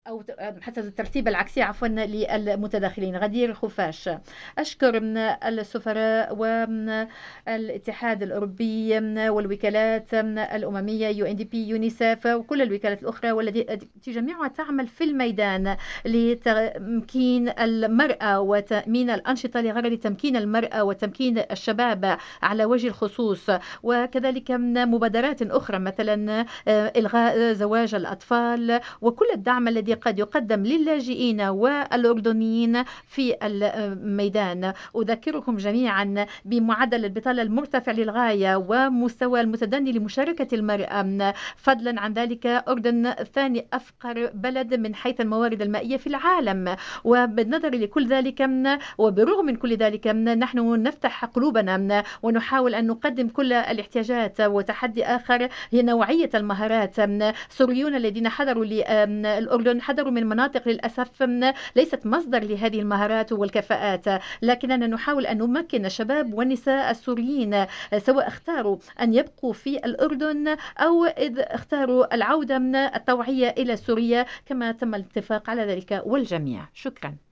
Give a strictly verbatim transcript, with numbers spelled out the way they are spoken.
أو حتى الترتيب العكسي عفوا للمتداخلين. غدير خفاش. أشكر من السفراء والاتحاد الأوروبي والوكالات الأممية يو إن دي بي يونيسف وكل الوكالات الأخرى والتي جميعها تعمل في الميدان لتمكين المرأة وتأمين الأنشطة لغرض تمكين المرأة وتمكين الشباب على وجه الخصوص، وكذلك من مبادرات أخرى مثلا إلغاء زواج الأطفال وكل الدعم الذي قد يقدم للاجئين والأردنيين في الميدان. أذكركم جميعا بمعدل البطالة المرتفع للغاية ومستوى المتدني لمشاركة المرأة. فضلا عن ذلك أردن ثاني أفقر بلد من حيث الموارد المائية في العالم. وبالنظر لكل ذلك وبرغم من كل ذلك نحن نفتح قلوبنا ونحاول أن نقدم كل الاحتياجات. وتحدي آخر هي نوعية المهارات. سوريون الذين حضروا للأردن حضروا من مناطق للأسف ليست مصدر لهذه المهارات والكفاءات، لكننا نحاول أن نمكن الشباب والنساء السوريين سواء اختاروا أن يبقوا في الأردن أو إذ اختاروا العودة من الطوعية إلى سوريا كما تم الاتفاق على ذلك والجميع. شكرا.